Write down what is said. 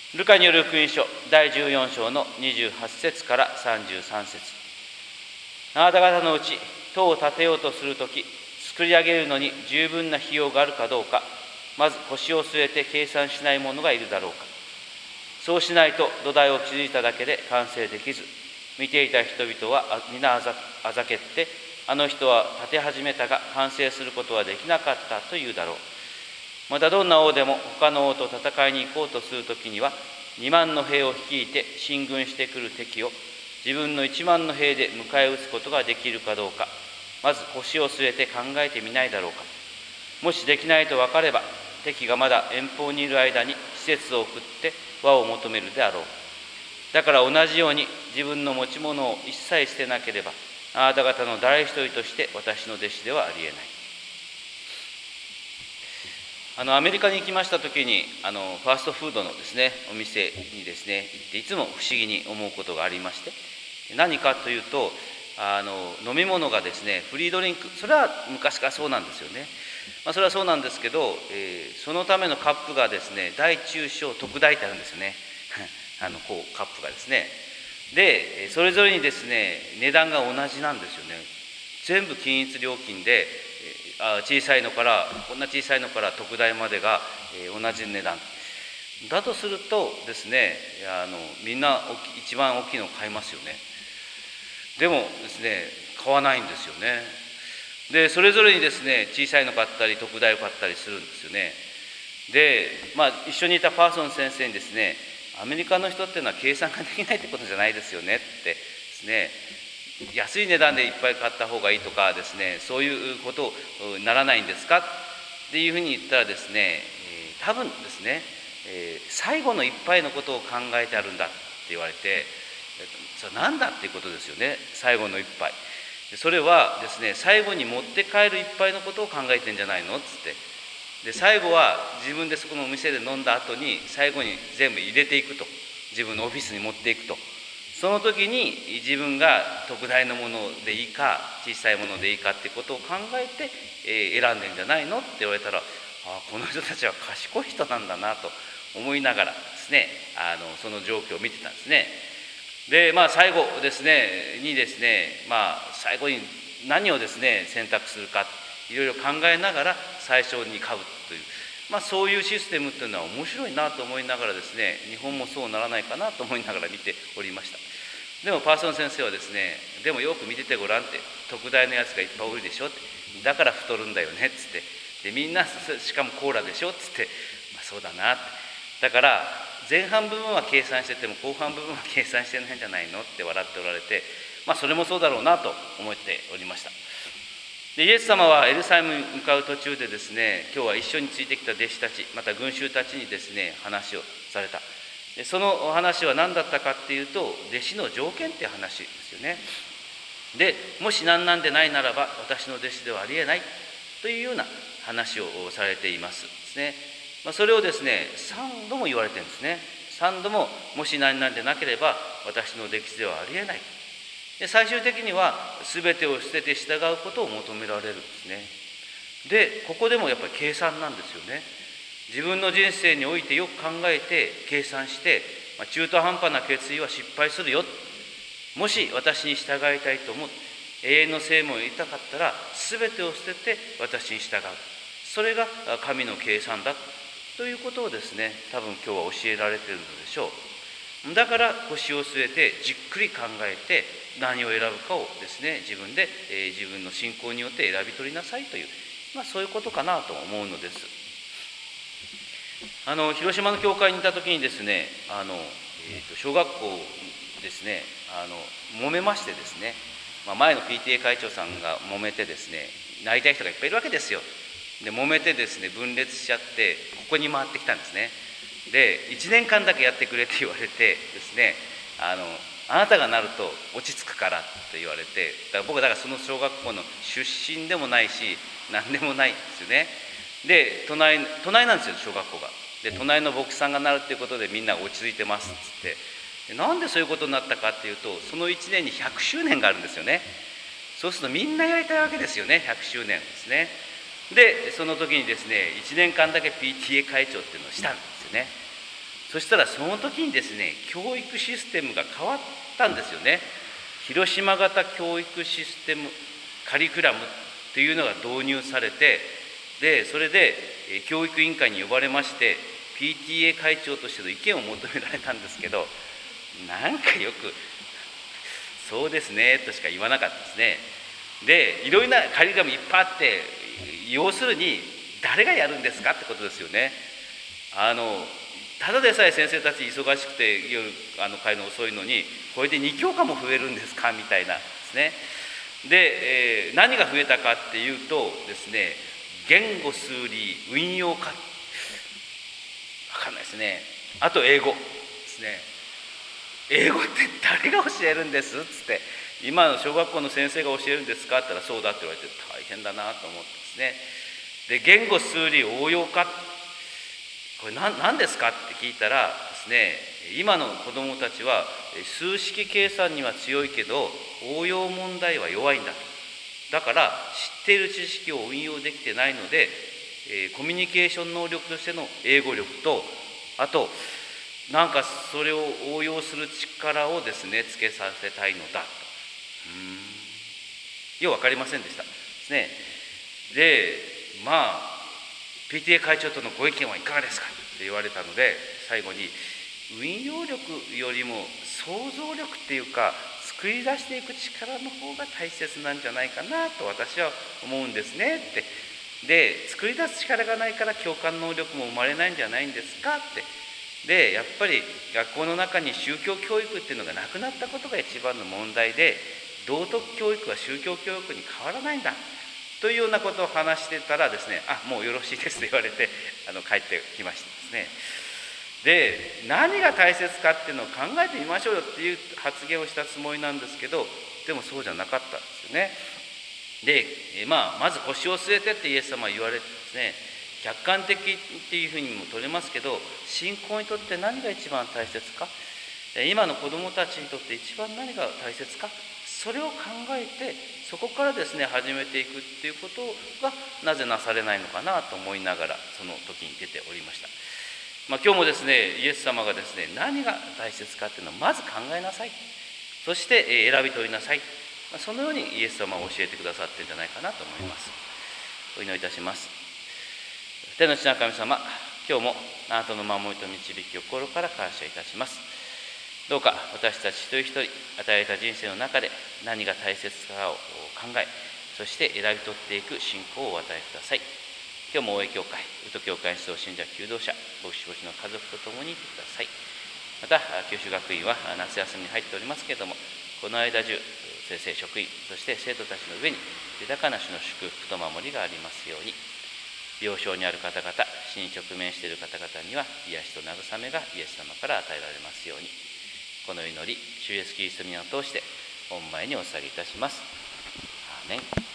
ルカによる福音書第14章の28節から33節。あなた方のうち塔を建てようとするとき、作り上げるのに十分な費用があるかどうか、まず腰を据えて計算しない者がいるだろうか。そうしないと土台を築いただけで完成できず、見ていた人々は皆あざけって、あの人は建て始めたが完成することはできなかったというだろう。またどんな王でも他の王と戦いに行こうとするときには、2万の兵を率いて進軍してくる敵を自分の1万の兵で迎え撃つことができるかどうか、まず腰を据えて考えてみないだろうか。もしできないと分かれば、敵がまだ遠方にいる間に施設を送って和を求めるであろう。だから同じように自分の持ち物を一切捨てなければ、あなた方の誰一人として私の弟子ではありえない。アメリカに行きました時にファーストフードのですねお店にですね行って、いつも不思議に思うことがありまして、何かというと飲み物がですねフリードリンク、それは昔からそうなんですよね。それはそうなんですけど、そのためのカップがですね大中小特大ってあるんですよねこうカップがですね。でそれぞれにですね値段が同じなんですよね。全部均一料金で、小さいのからこんな小さいのから特大までが、同じ値段だとするとですね、みんな一番大きいのを買いますよね。でもですね買わないんですよね。でそれぞれにですね小さいの買ったり特大を買ったりするんですよね。で一緒にいたパーソン先生にですね、アメリカの人っていうのは計算ができないってことじゃないですよねってですね、安い値段でいっぱい買った方がいいとかですね、そういうことにならないんですかっていうふうに言ったらですね、多分ですね、最後の一杯のことを考えてあるんだって言われて、それなんだっていうことですよね。最後の一杯、それはですね最後に持って帰る一杯のことを考えてんじゃないのっつって、で最後は自分でそこのお店で飲んだ後に最後に全部入れていくと、自分のオフィスに持っていくと、その時に自分が特大のものでいいか小さいものでいいかってことを考えて、選んでんじゃないのって言われたら、この人たちは賢い人なんだなと思いながらですね、その状況を見てたんですね。で最後ですねにですね、最後に何をですね選択するかいろいろ考えながら最初に買うという、そういうシステムというのは面白いなと思いながらですね、日本もそうならないかなと思いながら見ておりました。でもパーソン先生はですね、でもよく見ててごらんって、特大のやつがいっぱい多いでしょって、だから太るんだよねっつって、でみんなしかもコーラでしょっつって、そうだなって、だから前半部分は計算してても後半部分は計算してないんじゃないのって笑っておられて、それもそうだろうなと思っておりました。でイエス様はエルサレムに向かう途中でですね、今日は一緒についてきた弟子たち、また群衆たちにですね話をされた。でその話は何だったかっていうと、弟子の条件っていう話ですよね。でもし何なんでないならば私の弟子ではありえないというような話をされていますですね。それをですね3度も言われてるんですね。3度ももし何なんでなければ私の弟子ではありえない。で最終的には全てを捨てて従うことを求められるんですね。でここでもやっぱり計算なんですよね。自分の人生においてよく考えて計算して、中途半端な決意は失敗するよ。もし私に従いたいと思う、永遠の生命を得たかったら全てを捨てて私に従う、それが神の計算だということをですね、多分今日は教えられているのでしょう。だから腰を据えてじっくり考えて何を選ぶかをですね自分で、自分の信仰によって選び取りなさいという、そういうことかなと思うのです。広島の教会にいた時にですね、小学校ですね揉めましてですね、前の PTA 会長さんが揉めてですね、なりたい人がいっぱいいるわけですよ。で揉めてですね分裂しちゃってここに回ってきたんですね。で1年間だけやってくれって言われてですね、あなたがなると落ち着くからって言われて、僕だからその小学校の出身でもないし何でもないんですよね。で隣なんですよ小学校が。で隣の牧師さんがなるっていうことでみんな落ち着いてますっつって、なんでそういうことになったかっていうと、その1年に100周年があるんですよね。そうするとみんなやりたいわけですよね、100周年ですね。でその時にですね1年間だけ PTA 会長っていうのをしたんですよね。 そしたらその時にですね、教育システムが変わったんですよね。広島型教育システムカリキュラムっていうのが導入されて、でそれで教育委員会に呼ばれまして PTA 会長としての意見を求められたんですけど、なんかよくそうですねとしか言わなかったですね。でいろいろなカリキュラムいっぱいあって、要するに誰がやるんですかってことですよね。ただでさえ先生たち忙しくて夜帰るの遅いのに、これで2教科も増えるんですかみたいなですね。で、何が増えたかっていうとですね、言語数理運用科、分かんないですね。あと英語ですね。英語って誰が教えるんですっつって、今の小学校の先生が教えるんですかって言ったらそうだって言われて、大変だなと思ってですね。で言語数理応用科、これ何ですかって聞いたらですね、今の子どもたちは数式計算には強いけど応用問題は弱いんだと。だから知っている知識を運用できてないので、コミュニケーション能力としての英語力と、あとなんかそれを応用する力をですねつけさせたいのだと。よう分かりませんでしたですね。でPTA 会長とのご意見はいかがですかって言われたので、最後に運用力よりも想像力っていうか作り出していく力の方が大切なんじゃないかなと私は思うんですねって。で作り出す力がないから共感能力も生まれないんじゃないんですかって。でやっぱり学校の中に宗教教育っていうのがなくなったことが一番の問題で、道徳教育は宗教教育に変わらないんだというようなことを話してたらですね、もうよろしいですと言われて帰ってきましたですね。で何が大切かっていうのを考えてみましょうよっていう発言をしたつもりなんですけど、でもそうじゃなかったんですよね。で、まず腰を据えてってイエス様は言われてですね、客観的っていうふうにも取れますけど、信仰にとって何が一番大切か、今の子どもたちにとって一番何が大切か、それを考えてそこからですね始めていくっていうことがなぜなされないのかなと思いながらその時に出ておりました。今日もですねイエス様がですね何が大切かっていうのをまず考えなさい、そして選び取りなさい、そのようにイエス様は教えてくださっているんじゃないかなと思います。お祈りいたします。天の父なる神様、今日もあなたの守りと導きを心から感謝いたします。どうか私たち一人一人与えた人生の中で何が大切かを考え、そして選び取っていく信仰をお与えください。今日も大江教会、宇都教会に出場信者求道者、牧師牧師の家族とともにいてください。また九州学院は夏休みに入っておりますけれども、この間中先生職員そして生徒たちの上に豊かな主の祝福と守りがありますように。病床にある方々、死に直面している方々には癒しと慰めがイエス様から与えられますように。この祈り、主イエスキリストの皆を通して御前にお捧げいたします。アーメン。